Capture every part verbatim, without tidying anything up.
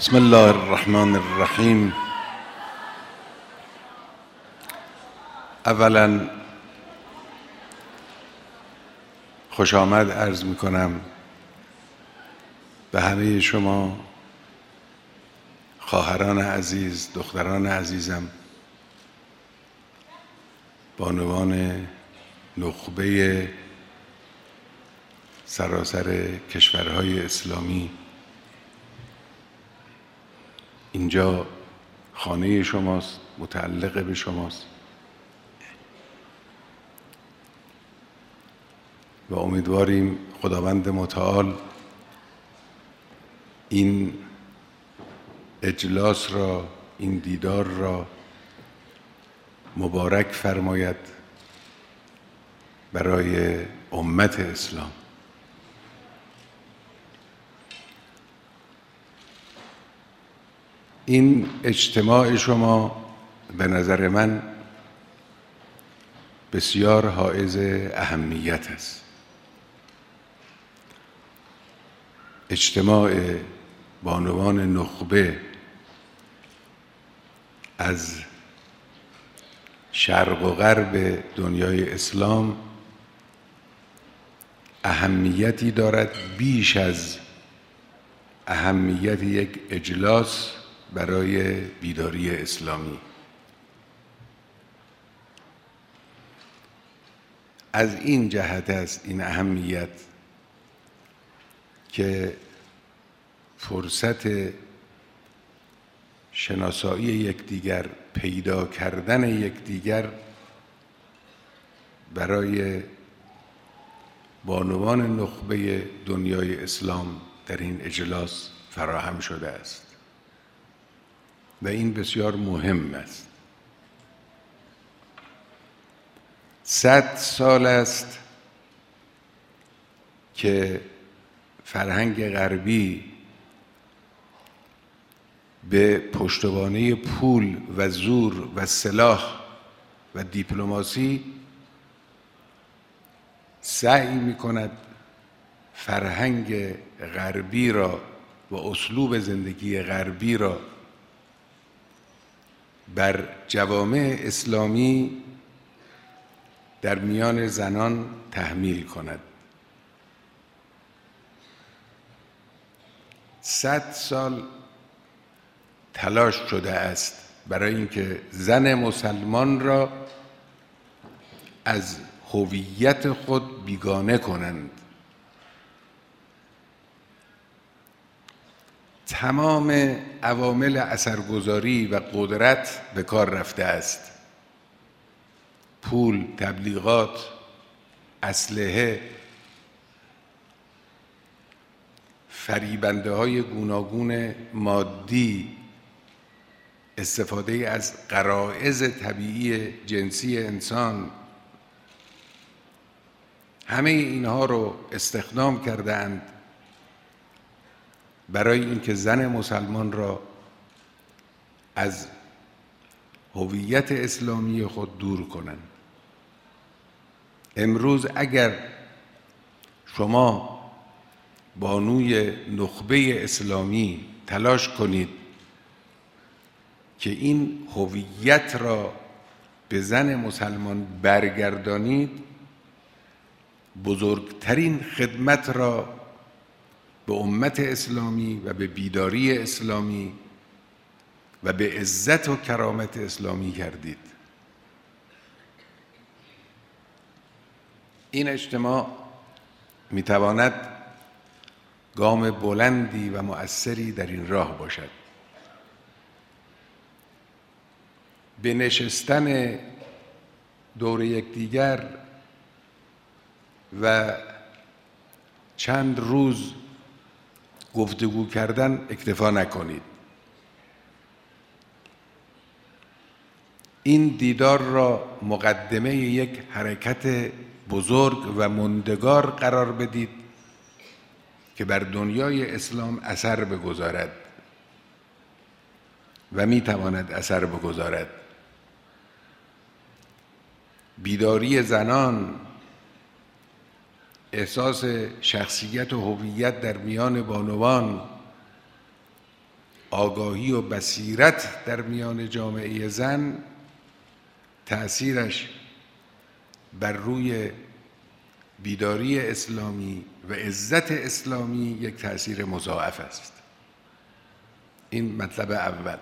بسم الله الرحمن الرحیم. اولا خوش آمد عرض می کنم به همه شما خواهران عزیز، دختران عزیزم، بانوان نخبه سراسر کشورهای اسلامی. اینجا خانه شماست، متعلق به شماست و امیدواریم خداوند متعال این اجلاس را، این دیدار را مبارک فرماید برای امت اسلام. این اجتماع شما به نظر من بسیار حائز اهمیت است. اجتماع بانوان نخبه از شرق و غرب دنیای اسلام اهمیتی دارد بیش از اهمیت یک اجلاس برای بیداری اسلامی. از این جهت است این اهمیت که فرصت شناسایی یکدیگر، پیدا کردن یکدیگر برای بانوان نخبه دنیای اسلام در این اجلاس فراهم شده است و این بسیار مهم است. صد سال است که فرهنگ غربی به پشتوانه پول و زور و سلاح و دیپلماسی سعی می کند فرهنگ غربی را و اسلوب زندگی غربی را بر جوامع اسلامی در میان زنان تحمیل کند. صد سال تلاش شده است برای اینکه زن مسلمان را از هویت خود بیگانه کنند. تمام عوامل اثرگذاری و قدرت به کار رفته است: پول، تبلیغات، اسلحه، فریبنده های گوناگون مادی، استفاده از غرایز طبیعی جنسی انسان. همه اینها رو استخدام کردند برای اینکه زن مسلمان را از هویت اسلامی خود دور کنند. امروز اگر شما بانوی نخبه اسلامی تلاش کنید که این هویت را به زن مسلمان برگردانید، بزرگترین خدمت را به امت اسلامی و به بیداری اسلامی و به عزت و کرامت اسلامی کردید. این اجتماع میتواند گام بلندی و مؤثری در این راه باشد. به نشستن دور یکدیگر و چند روز گفتگو کردن اکتفا نکنید. این دیدار را مقدمه یک حرکت بزرگ و ماندگار قرار بدید که بر دنیای اسلام اثر بگذارد و میتواند اثر بگذارد. بیداری زنان، احساس شخصیت و هویت در میان بانوان آگاهی و بصیرت در میان جامعه زن تأثیرش بر روی بیداری اسلامی و عزت اسلامی یک تأثیر مضاعف است. این مطلب اول.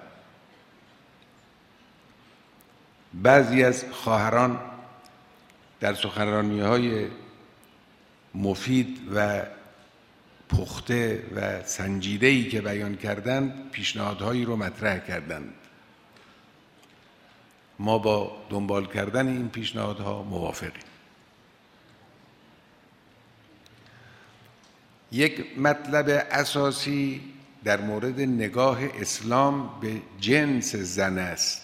بعضی از خواهران در سخنرانی‌های مفید و پخته و سنجیده‌ای که بیان کردند پیشنهادهایی رو مطرح کردند. ما با دنبال کردن این پیشنهادها موافقیم. یک مطلب اساسی در مورد نگاه اسلام به جنس زن است.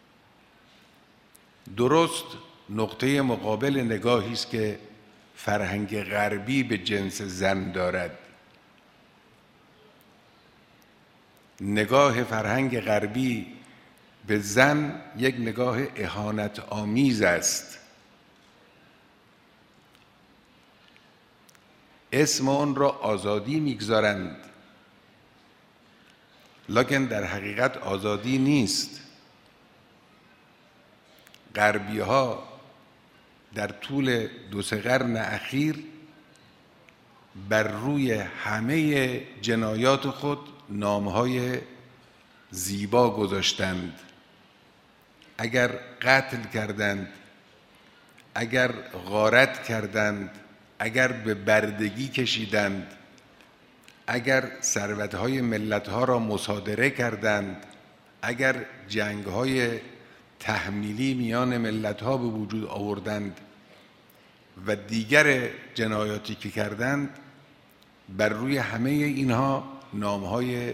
درست نقطه مقابل نگاهی است که فرهنگ غربی به جنس زن دارد. نگاه فرهنگ غربی به زن یک نگاه اهانت آمیز است. اسم آن را آزادی میگذارند، لکن در حقیقت آزادی نیست. غربی ها در طول دو سه قرن اخیر بر روی همه جنایات خود نامهای زیبا گذاشتند. اگر قتل کردند، اگر غارت کردند، اگر به بردگی کشیدند، اگر ثروت‌های ملت‌ها را مصادره کردند، اگر جنگ‌های تحمیلی میان ملت‌ها به وجود آوردند و دیگر جنایاتی که کردند، بر روی همه اینها نام‌های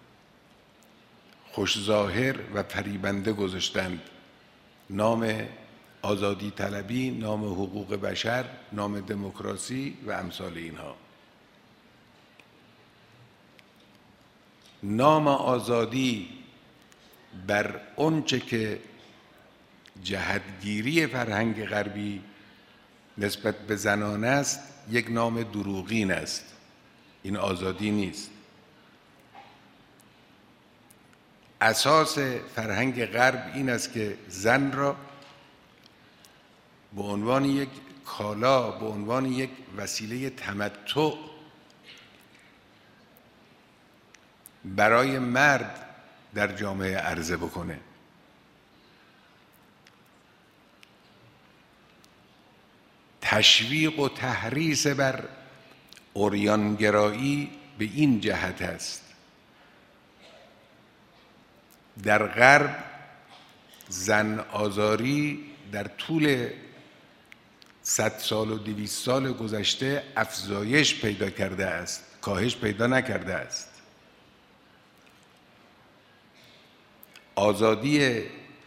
خوشظاهر و فریبنده گذاشتند. نام آزادی طلبی، نام حقوق بشر، نام دموکراسی و امثال اینها. نام آزادی بر آنچه که جهتگیری فرهنگ غربی نسبت به زنان است یک نام دروغین است. این آزادی نیست. اساس فرهنگ غرب این است که زن را به عنوان یک کالا، به عنوان یک وسیله تمتع برای مرد در جامعه عرضه بکنه. تشویق و تحریص بر عریان‌گرایی به این جهت است. در غرب زن آزاری در طول صد سال و دویست سال گذشته افزایش پیدا کرده است، کاهش پیدا نکرده است. آزادی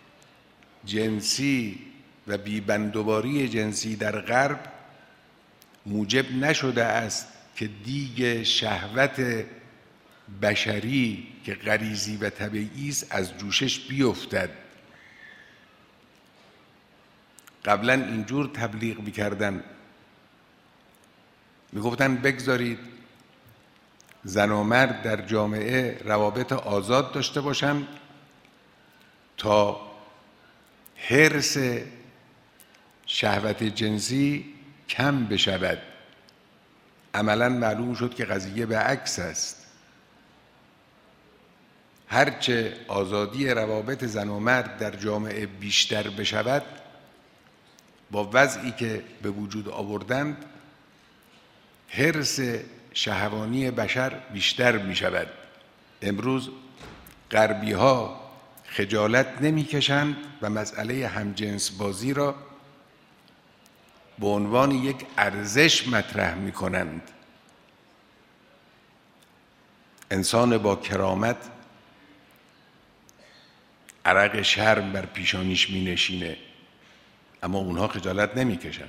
جنسی و بی‌بندوباری جنسی در غرب موجب نشده است که دیگ شهوت بشری که غریزی و طبیعی است از جوشش بیفتد. قبلا اینجور تبلیغ می‌کردن، میگفتن بگذارید زن و مرد در جامعه روابط آزاد داشته باشند تا حرص شهوت جنسی کم بشود. عملاً معلوم شد که قضیه به عکس است. هرچه آزادی روابط زن و مرد در جامعه بیشتر بشود، با وضعی که به وجود آوردند حرص شهوانی بشر بیشتر می شود. امروز غربی ها خجالت نمی کشند و مسئله همجنس بازی را به عنوان یک ارزش مطرح می کنند. انسان با کرامت عرق شرم بر پیشانیش می نشینه، اما اونها خجالت نمی کشن.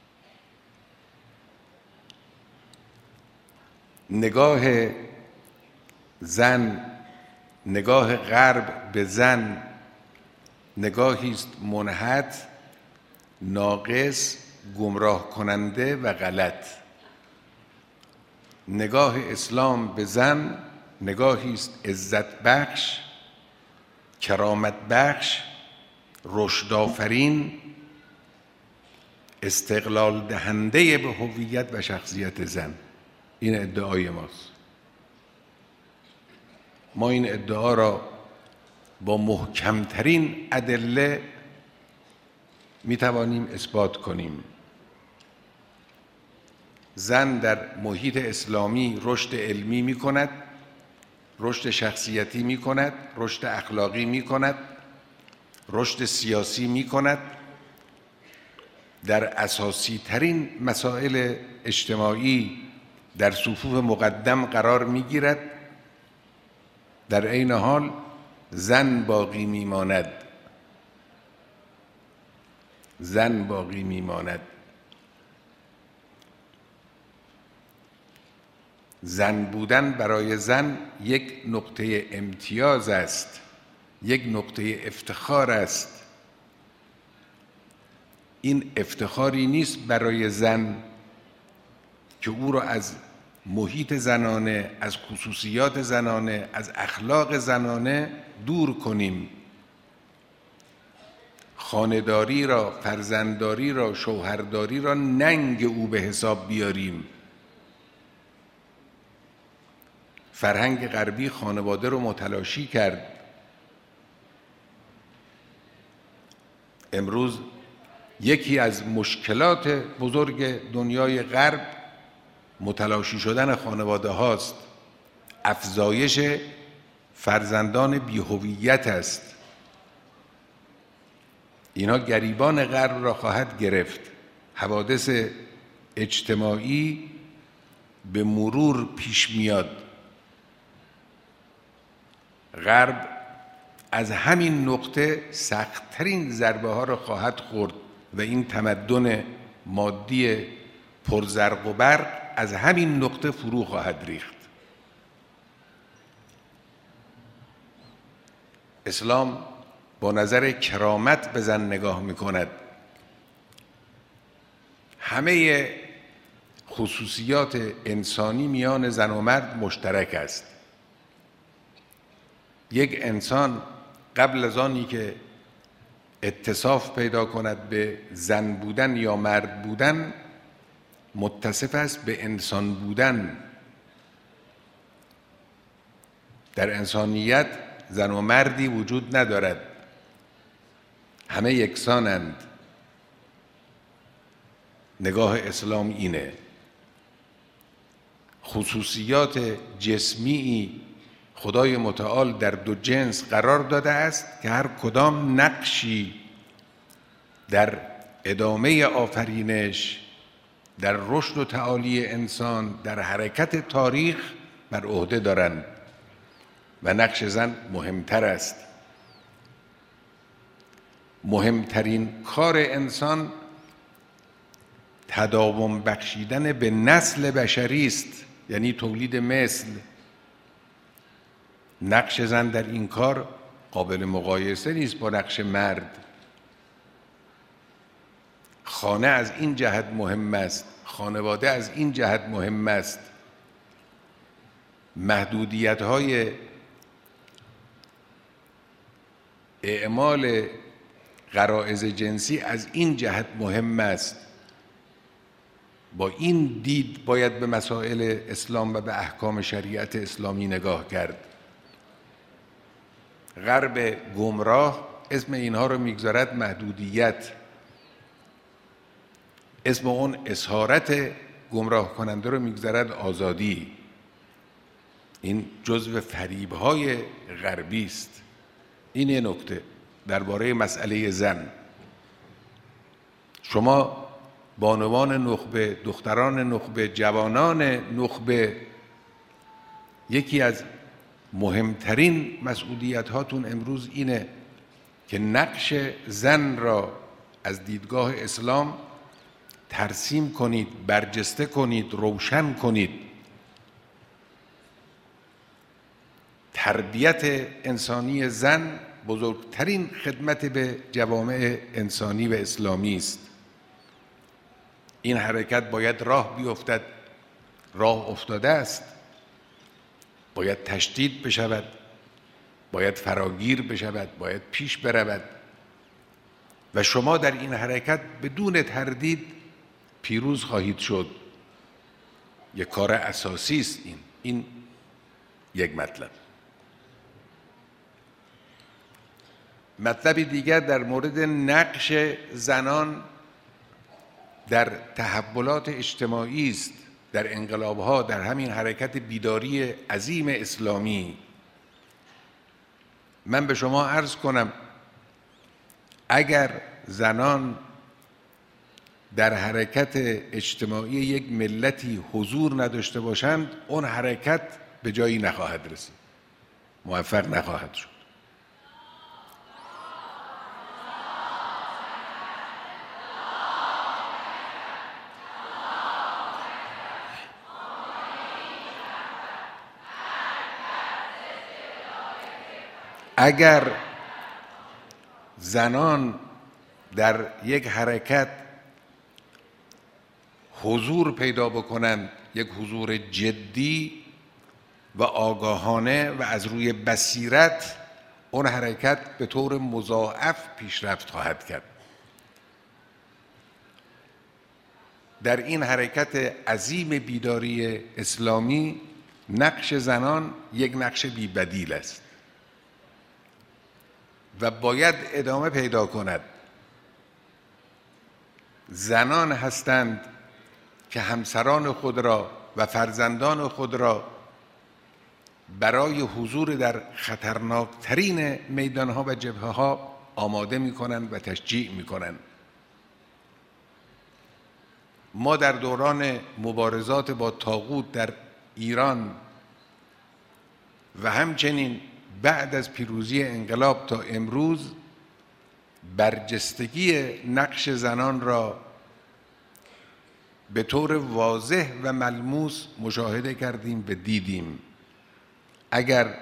نگاه زن، نگاه غرب به زن نگاهی است منحط، ناقص، گمراه کننده و غلط. نگاه اسلام به زن نگاهی است عزت بخش، کرامت بخش، رشد آفرین، استقلال دهنده به هویت و شخصیت زن. این ادعای ماست. ما این ادعا را با محکمترین ادله می توانیم اثبات کنیم. زن در محیط اسلامی رشد علمی می کند، رشد شخصیتی می کند، رشد اخلاقی می کند، رشد سیاسی می کند، در اساسی ترین مسائل اجتماعی در صفوف مقدم قرار می گیرد. در عین حال زن باقی می ماند. زن باقی می ماند. زن بودن برای زن یک نقطه امتیاز است، یک نقطه افتخار است. این افتخاری نیست برای زن که او را از محیط زنانه، از خصوصیات زنانه، از اخلاق زنانه دور کنیم. خانه‌داری را، فرزندداری را، شوهرداری را ننگ او به حساب بیاریم. فرهنگ غربی خانواده رو متلاشی کرد. امروز یکی از مشکلات بزرگ دنیای غرب متلاشی شدن خانواده هاست. افزایش فرزندان بی‌هویت است. اینا گریبان غرب را خواهد گرفت. حوادث اجتماعی به مرور پیش میاد. غرب از همین نقطه سخت‌ترین ضربه ها را خواهد خورد و این تمدن مادی پرزرق و برق از همین نقطه فرو خواهد ریخت. اسلام با نظر کرامت به زن نگاه می کند. همه خصوصیات انسانی میان زن و مرد مشترک است. یک انسان قبل از آنی که اتصاف پیدا کند به زن بودن یا مرد بودن، متصف است به انسان بودن. در انسانیت زن و مردی وجود ندارد، همه یکسانند. نگاه اسلام اینه. خصوصیات جسمی خدای متعال در دو جنس قرار داده است که هر کدام نقشی در ادامه آفرینش، در رشد و تعالی انسان، در حرکت تاریخ بر عهده دارند و نقش زن مهمتر است. مهمترین کار انسان تداوم بخشیدن به نسل بشری است، یعنی تولید مثل. نقش زن در این کار قابل مقایسه نیست با نقش مرد. خانه از این جهت مهم است، خانواده از این جهت مهم است. محدودیت‌های اعمال غرایز جنسی از این جهت مهم است. با این دید باید به مسائل اسلام و به احکام شریعت اسلامی نگاه کرد. غرب گمراه اسم اینها رو میگذارد محدودیت. اسم اون اسارت گمراه کننده رو میگذارد آزادی. این جزو فریب‌های غربی است. این یه نکته درباره مسئله زن. شما بانوان نخبه، دختران نخبه، جوانان نخبه، یکی از مهمترین مسئولیت هاتون امروز اینه که نقش زن را از دیدگاه اسلام ترسیم کنید، برجسته کنید، روشن کنید. تربیت انسانی زن بزرگترین خدمت به جوامع انسانی و اسلامی است. این حرکت باید راه بیفتد، راه افتاده است. باید تشدید بشود، باید فراگیر بشود، باید پیش برود و شما در این حرکت بدون تردید پیروز خواهید شد. یک کار اساسی است این این یک مطلب. مطلب دیگر در مورد نقش زنان در تحولات اجتماعی است، در انقلاب‌ها، در همین حرکت بیداری عظیم اسلامی. من به شما عرض کنم اگر زنان در حرکت اجتماعی یک ملتی حضور نداشته باشند، اون حرکت به جایی نخواهد رسید، موفق نخواهد شد. اگر زنان در یک حرکت حضور پیدا بکنند، یک حضور جدی و آگاهانه و از روی بصیرت، اون حرکت به طور مضاعف پیشرفت خواهد کرد. در این حرکت عظیم بیداری اسلامی نقش زنان یک نقش بی‌بدیل است و باید ادامه پیدا کند. زنان هستند که همسران خود را و فرزندان خود را برای حضور در خطرناکترین میدانها و جبهه‌ها آماده می‌کنند و تشجیع می‌کنند. ما در دوران مبارزات با طاغوت در ایران و همچنین بعد از پیروزی انقلاب تا امروز برجستگی نقش زنان را به طور واضح و ملموس مشاهده کردیم و دیدیم. اگر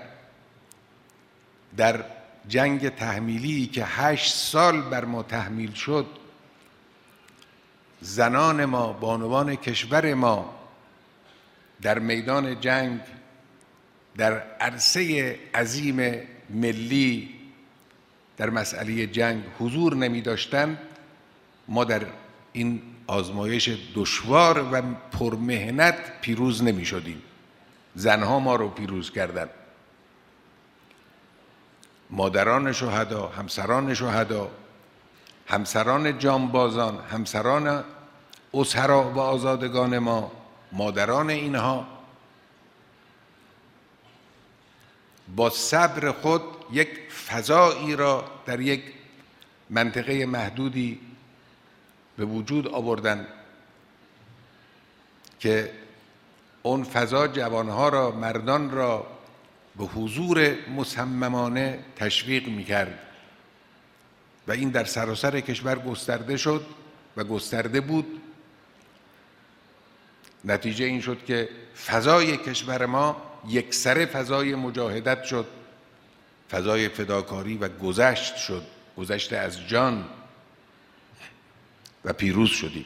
در جنگ تحمیلی که هشت سال بر ما تحمیل شد، زنان ما، بانوان کشور ما در میدان جنگ، در عرصه عظیم ملی، در مسئله جنگ حضور نمی داشتند، ما در این آزمایش دشوار و پرمهنت پیروز نمی شدیم. زنها ما رو پیروز کردند. مادران شهدا، همسران شهدا، همسران جانبازان، همسران اسرا و آزادگان ما، مادران اینها با صبر خود یک فضایی را در یک منطقه محدودی به وجود آوردند که اون فضا جوانها را، مردان را به حضور مصممانه تشویق می‌کرد و این در سراسر کشور گسترده شد و گسترده بود. نتیجه این شد که فضای کشور ما یکسره فضای مجاهدت شد، فضای فداکاری و گذشت شد، گذشت از جان، و پیروز شدیم.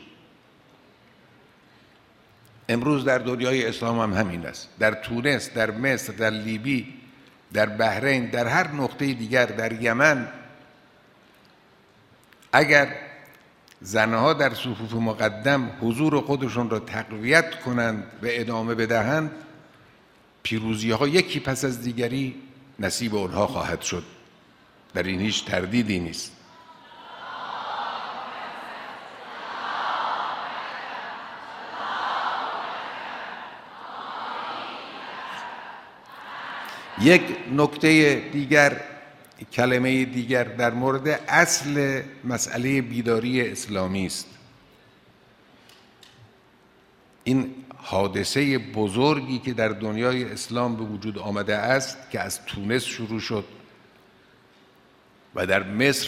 امروز در دنیای اسلام هم همین است. در تونس، در مصر، در لیبی، در بحرین، در هر نقطه دیگر، در یمن، اگر زنها در صفوف مقدم حضور خودشون را تقویت کنند و ادامه بدهند، پیروزی ها یکی پس از دیگری نصیب اونها خواهد شد. در این هیچ تردیدی نیست. یک نکته دیگر، کلمه دیگر در مورد اصل مسئله بیداری اسلامی است. این حادثه بزرگی که در دنیای اسلام به وجود آمده است، که از تونس شروع شد و در مصر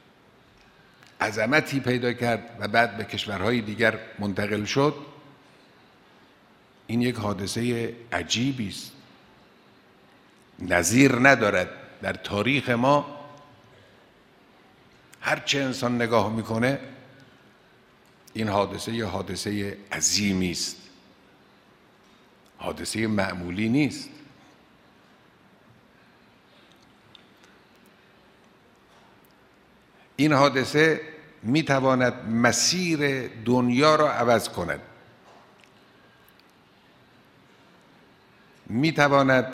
عظمتی پیدا کرد و بعد به کشورهای دیگر منتقل شد، این یک حادثه عجیبی است، نظیر ندارد در تاریخ ما. هر چه انسان نگاه میکنه، این حادثه یه حادثه عظیمی است، حادثه معمولی نیست. این حادثه میتواند مسیر دنیا را عوض کند، میتواند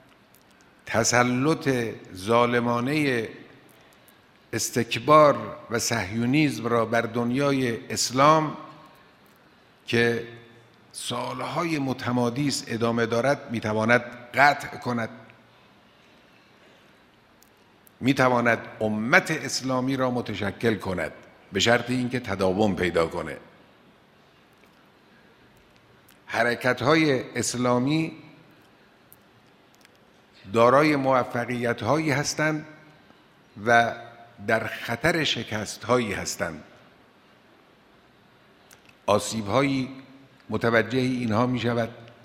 تسلط ظالمانه استکبار و صهیونیسم را بر دنیای اسلام که سالهای متمادی است ادامه دارد میتواند قطع کند، میتواند امت اسلامی را متشکل کند به شرط اینکه تداوم پیدا کنه. حرکت‌های اسلامی دارای موفقیت‌هایی هستند و در خطر شکست‌هایی هستند. آسیب‌هایی متوجه اینها می‌شود،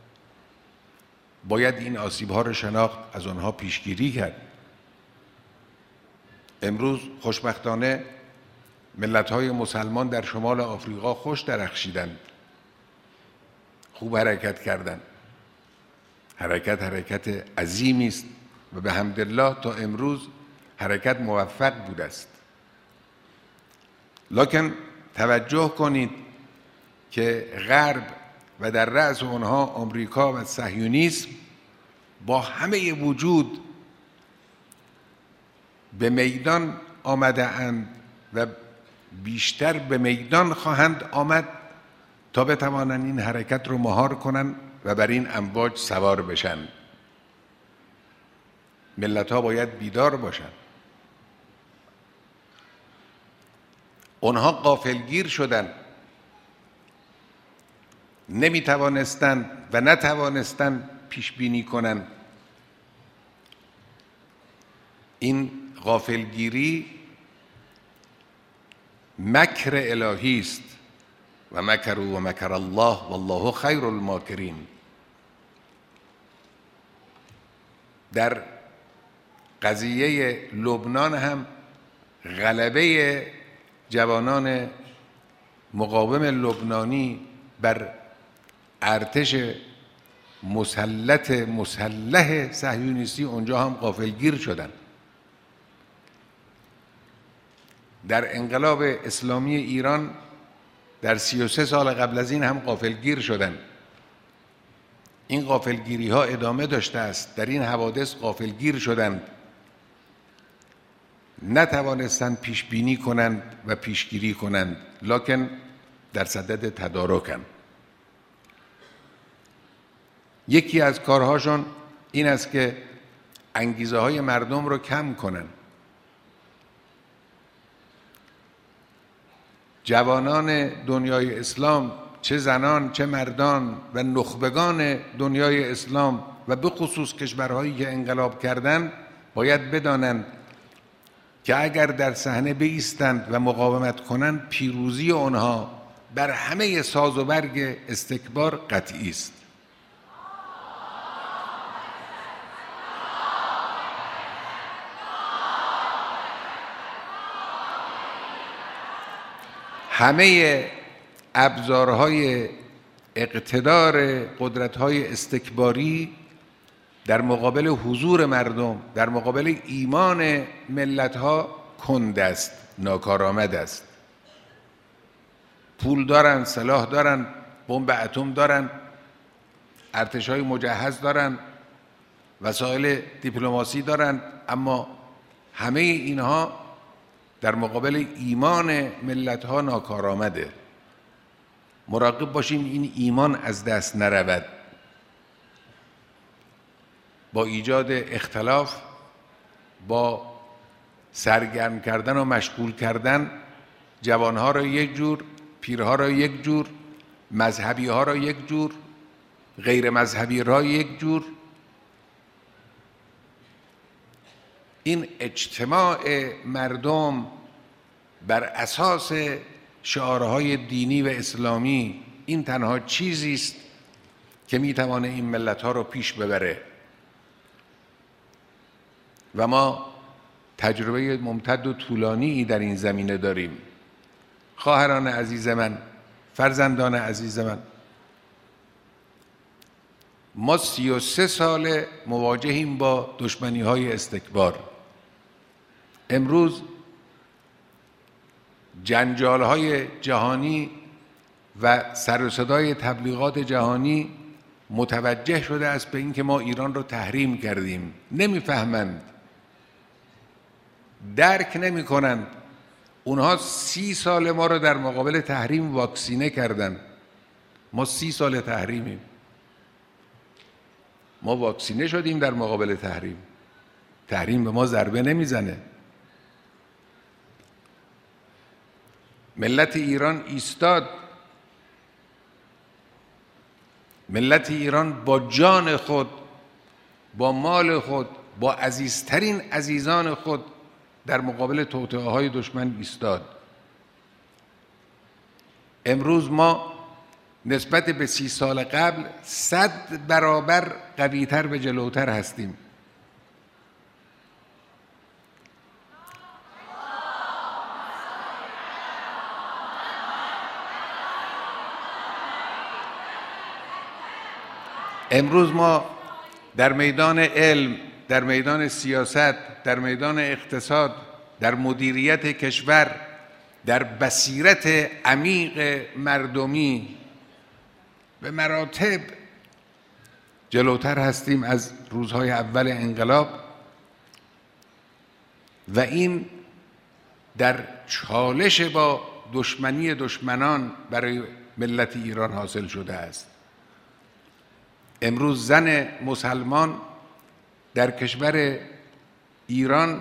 باید این آسیب‌ها را شناخت، از آنها پیشگیری کرد. امروز خوشبختانه ملت‌های مسلمان در شمال آفریقا خوش درخشیدند، خوب حرکت کردند. حرکت حرکت عظیمی است و به حمدالله تا امروز حرکت موفق بوده است. لکن توجه کنید که غرب و در رأس آنها آمریکا و صهیونیسم با همه وجود به میدان آمده اند و بیشتر به میدان خواهند آمد تا بتوانند این حرکت رو مهار کنند و بر این امواج سوار بشن. ملت ها باید بیدار باشند. اونها غافلگیر شدند، نمی توانستند و نتوانستند پیش بینی کنند. این غافلگیری مکر الهی است و مکر و مکر الله والله خیر الماکرین. در قضیه لبنان هم غلبه جوانان مقاوم لبنانی بر ارتش مسلط مسلح صهیونیستی اونجا هم غافلگیر شدند. در انقلاب اسلامی ایران در سی و سه سال قبل از این هم غافلگیر شدند. این غافلگیری ها ادامه داشته است. در این حوادث غافلگیر شدند، نتوانستند پیش بینی کنند و پیشگیری کنند، لکن در صدد تدارکند. یکی از کارهاشون این است که انگیزه های مردم رو کم کنند. جوانان دنیای اسلام، چه زنان چه مردان و نخبگان دنیای اسلام و به خصوص کشورهایی که انقلاب کردند باید بدانند که اگر در صحنه بایستند و مقاومت کنند پیروزی آنها بر همه ساز و برگ استکبار قطعی است. همه ابزارهای اقتدار قدرت‌های استکباری در مقابل حضور مردم، در مقابل ایمان ملت‌ها کند است، ناکارآمد است. پول دارن، سلاح دارن، بمب اتم دارن، ارتش‌های مجهز دارن، وسایل دیپلماسی دارن، اما همه اینها در مقابل ایمان ملت‌ها ناکارآمده. مراقب باشیم این ایمان از دست نرود. با ایجاد اختلاف، با سرگرم کردن و مشغول کردن جوانها را یک جور، پیرها را یک جور، مذهبی ها را یک جور، غیر مذهبی را یک جور، این اجتماع مردم بر اساس شعارهای دینی و اسلامی این تنها چیزی است که میتوانه این ملت‌ها رو پیش ببره و ما تجربه ممتد و طولانی در این زمینه داریم. خواهران عزیز من، فرزندان عزیز من، ما سی و سه سال مواجهیم با دشمنی‌های استکبار. امروز جنجال‌های جهانی و سر و صدای تبلیغات جهانی متوجه شده است به اینکه ما ایران رو تحریم کردیم. نمیفهمند، درک نمی کنند. اونها سی سال ما رو در مقابل تحریم واکسینه کردن. ما سی سال تحریمیم. ما واکسینه شدیم در مقابل تحریم. تحریم به ما ضربه نمیزنه. ملت ایران ایستاد. ملت ایران با جان خود، با مال خود، با عزیزترین عزیزان خود در مقابل توطئه‌های دشمن ایستاد. امروز ما نسبت به سی سال قبل صد برابر قوی‌تر و جلوتر هستیم. امروز ما در میدان علم، در میدان سیاست، در میدان اقتصاد، در مدیریت کشور، در بصیرت عمیق مردمی به مراتب جلوتر هستیم از روزهای اول انقلاب و این در چالش با دشمنی دشمنان برای ملت ایران حاصل شده است. امروز زن مسلمان در کشور ایران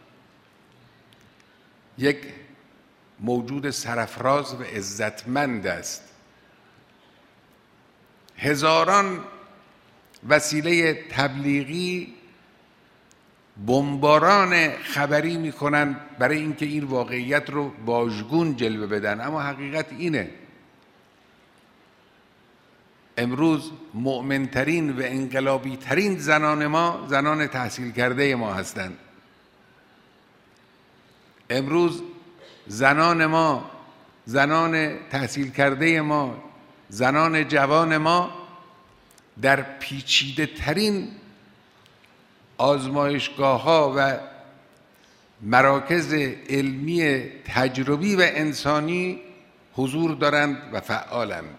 یک موجود سرفراز و عزتمند است. هزاران وسیله تبلیغی بمباران خبری میکنند برای اینکه این واقعیت رو واژگون جلوه بدن، اما حقیقت اینه. امروز مؤمنترین و انقلابی ترین زنان ما زنان تحصیل کرده ما هستند. امروز زنان ما، زنان تحصیل کرده ما، زنان جوان ما در پیچیده ترین آزمایشگاه ها و مراکز علمی تجربی و انسانی حضور دارند و فعالند.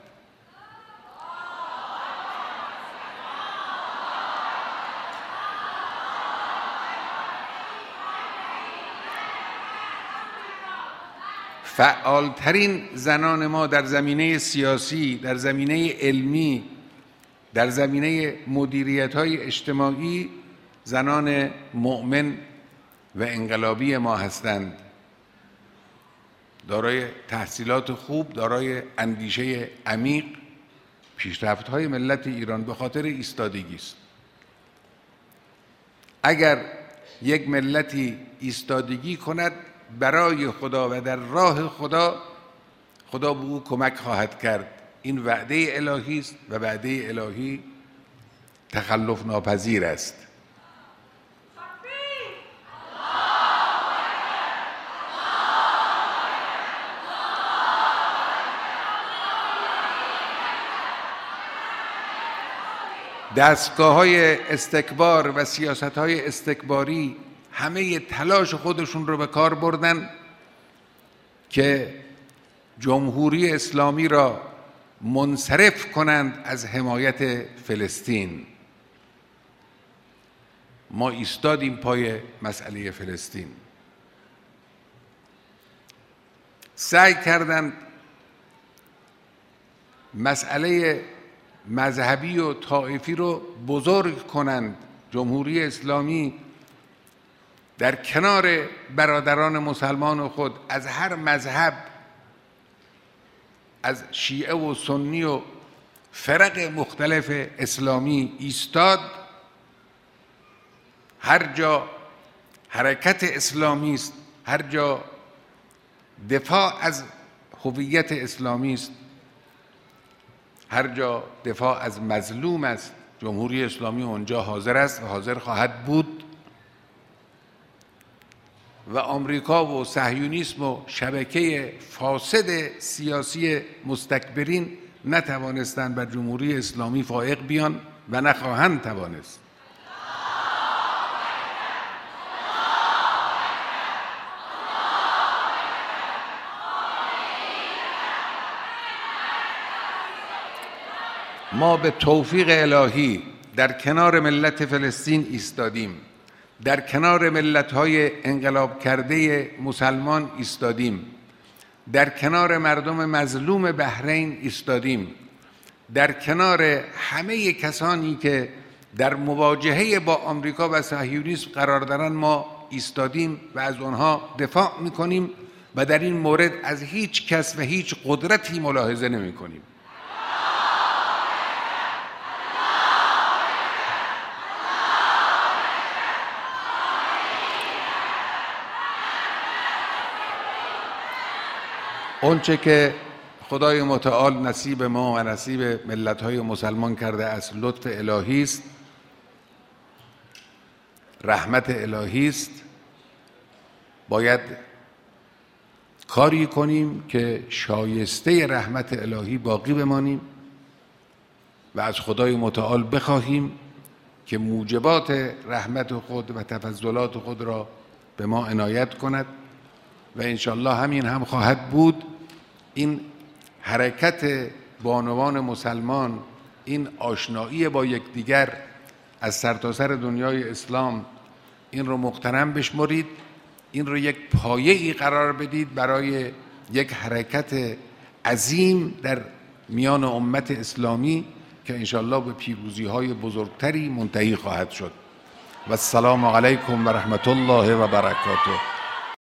فعالترین زنان ما در زمینه سیاسی، در زمینه علمی، در زمینه مدیریت‌های اجتماعی زنان مؤمن و انقلابی ما هستند. دارای تحصیلات خوب، دارای اندیشه عمیق. پیشرفت‌های ملت ایران به خاطر ایستادگی است. اگر یک ملتی ایستادگی کند برای خدا و در راه خدا، خدا به او کمک خواهد کرد. این وعده الهی است و وعده الهی تخلف ناپذیر است. دستگاه‌های استکبار و سیاست‌های استکباری همه تلاش خودشون رو به کار بردن که جمهوری اسلامی را منصرف کنند از حمایت فلسطین. ما ایستادیم پای مسئله فلسطین. سعی کردند مسئله مذهبی و طائفی رو بزرگ کنند. جمهوری اسلامی در کنار برادران مسلمان خود از هر مذهب، از شیعه و سنی و فرق مختلف اسلامی ایستاد. هر جا حرکت اسلامی است، هر جا دفاع از هویت اسلامی است، هر جا دفاع از مظلوم است، جمهوری اسلامی اونجا حاضر است و حاضر خواهد بود. و آمریکا و صهیونیسم و شبکه فاسد سیاسی مستکبرین نتوانستند بر جمهوری اسلامی فائق بیان و نخواهند توانست. ما به توفیق الهی در کنار ملت فلسطین ایستادیم، در کنار ملت‌های انقلاب کرده مسلمان ایستادیم، در کنار مردم مظلوم بحرین ایستادیم، در کنار همه کسانی که در مواجهه با آمریکا و صهیونیسم قرار دارن ما ایستادیم و از آنها دفاع میکنیم و در این مورد از هیچ کس و هیچ قدرتی ملاحظه نمی کنیم. اونچه که خدای متعال نصیب ما و نصیب ملت‌های مسلمان کرده از لطف الهی است، رحمت الهی است، باید کاری کنیم که شایسته رحمت الهی باقی بمانیم و از خدای متعال بخواهیم که موجبات رحمت خود و تفضلات خود را به ما عنایت کند و انشالله همین هم خواهد بود. این حرکت بانوان مسلمان، این آشنایی با یکدیگر از سرتاسر دنیای اسلام، این رو مقتنم بشمرید، این رو یک پایه‌ای قرار بدید برای یک حرکت عظیم در میان امت اسلامی که انشالله به پیروزی‌های بزرگتری منتهی خواهد شد. و السلام علیکم و رحمت الله و برکاته.